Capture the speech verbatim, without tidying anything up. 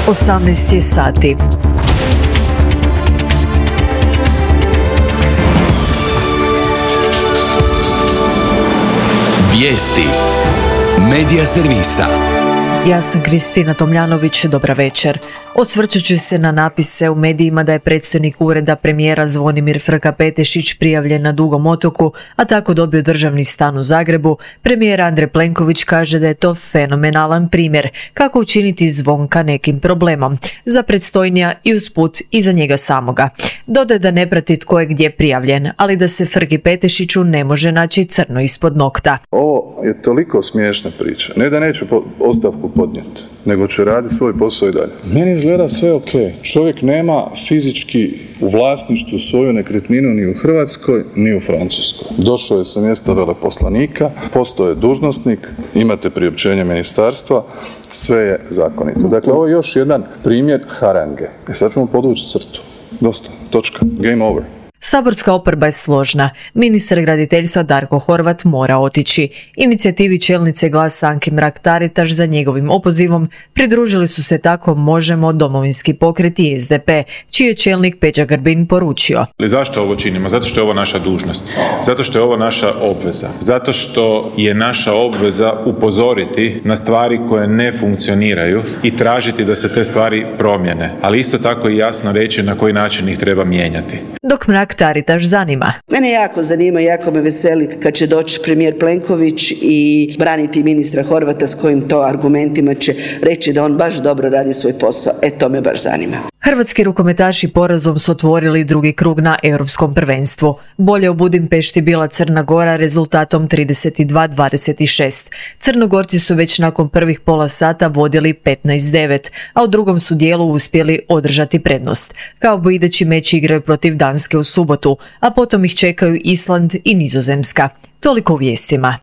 osamnaest je sati. Vijesti Medija servisa. Ja sam Kristina Tomljanović, dobra večer. Osvrćut ću se na napise u medijima da je predstojnik ureda premijera Zvonimir Frka-Petešić prijavljen na Dugom otoku, a tako dobio državni stan u Zagrebu. Premijer Andrej Plenković kaže da je to fenomenalan primjer kako učiniti Zvonka nekim problemom za predstojnija i usput i za njega samoga. Dodaje da ne prati tko je gdje prijavljen, ali da se Frki Petešiću ne može naći crno ispod nokta. Ovo je toliko smiješna priča. Ne da neću ostavku podnijeti, nego će raditi svoj posao i dalje. Meni izgleda sve ok. Čovjek nema fizički u vlasništvu svoju nekretninu ni u Hrvatskoj, ni u Francuskoj. Došao je sa mjesta veleposlanika, postao je dužnosnik, imate priopćenje ministarstva, sve je zakonito. Dakle, ovo je još jedan primjer harange. I sad ćemo podvući crtu. Dosta. Točka. Game over. Saborska oporba je složna. Ministar graditeljstva Darko Horvat mora otići. Inicijativi čelnice Glasa Anke Mrak-Taritaš za njegovim opozivom pridružili su se tako Možemo, Domovinski pokret i S D P, čiji je čelnik Peđa Grbin poručio. Zašto ovo činimo? Zato što je ovo naša dužnost. Zato što je ovo naša obveza. Zato što je naša obveza upozoriti na stvari koje ne funkcioniraju i tražiti da se te stvari promijene. Ali isto tako i jasno reći na koji način ih treba mijenjati. Dok Mrak-Taritaš zanima. Mene jako zanima, jako me veseli kad će doći premijer Plenković i braniti ministra Horvata s kojim to argumentima će reći da on baš dobro radi svoj posao. E, to me baš zanima. Hrvatski rukometaši porazom su otvorili drugi krug na europskom prvenstvu. Bolje u Budimpešti bila Crna Gora rezultatom trideset dva dvadeset šest. Crnogorci su već nakon prvih pola sata vodili petnaest devet, a u drugom su dijelu uspjeli održati prednost. Kao bo idući meč igraju protiv Danske u subotu, a potom ih čekaju Island i Nizozemska. Toliko u vijestima.